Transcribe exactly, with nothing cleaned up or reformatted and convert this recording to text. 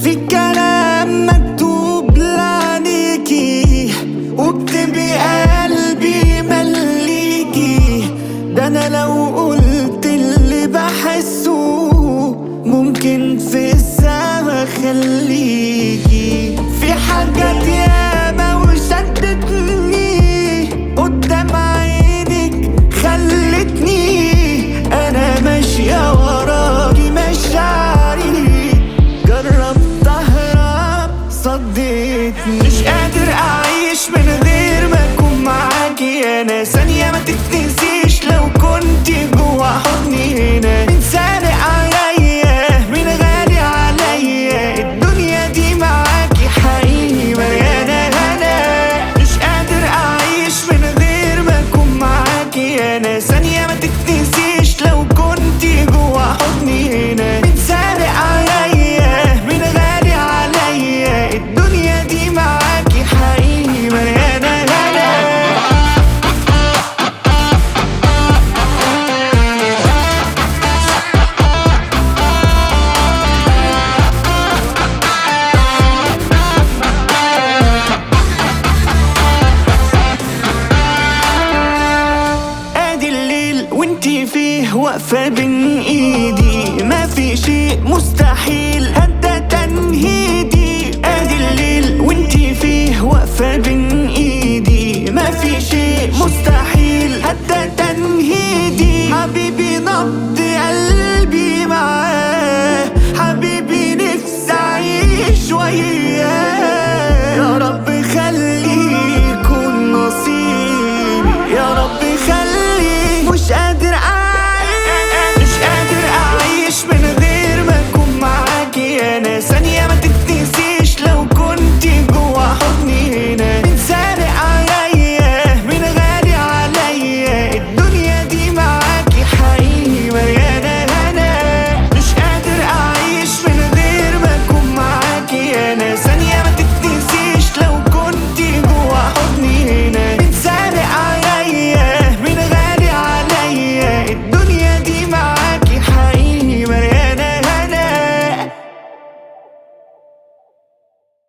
في كلام مكتوب لعنيكي، واكتبي قلبي مليكي. ده انا لو قلت اللي بحسه ممكن في السما خليكي. في حاجات ياما وشدتني قدام عينك خلتني انا ماشية وراكي مشاعري. جربت اهرب صدقتني، مش قادر اعيش من غير ما اكون معاكي. انا ثانية ما تتنسيش لو كنت جوا حضني هنا. من سابق عليا من غالي عليا، الدنيا دي معاكي حقيقي مليانة هنا. مش قادر اعيش من غير ما اكون معاكي. انا ثانية ما تتنسيش لو كنت جوا حضني هنا. من سابق عليا من غالي عليا، الدنيا دي معاكي حقيقي مليانة هنا. ادي الليل وانتي فيه واقفة بين ايدي، ما في شيء مستحيل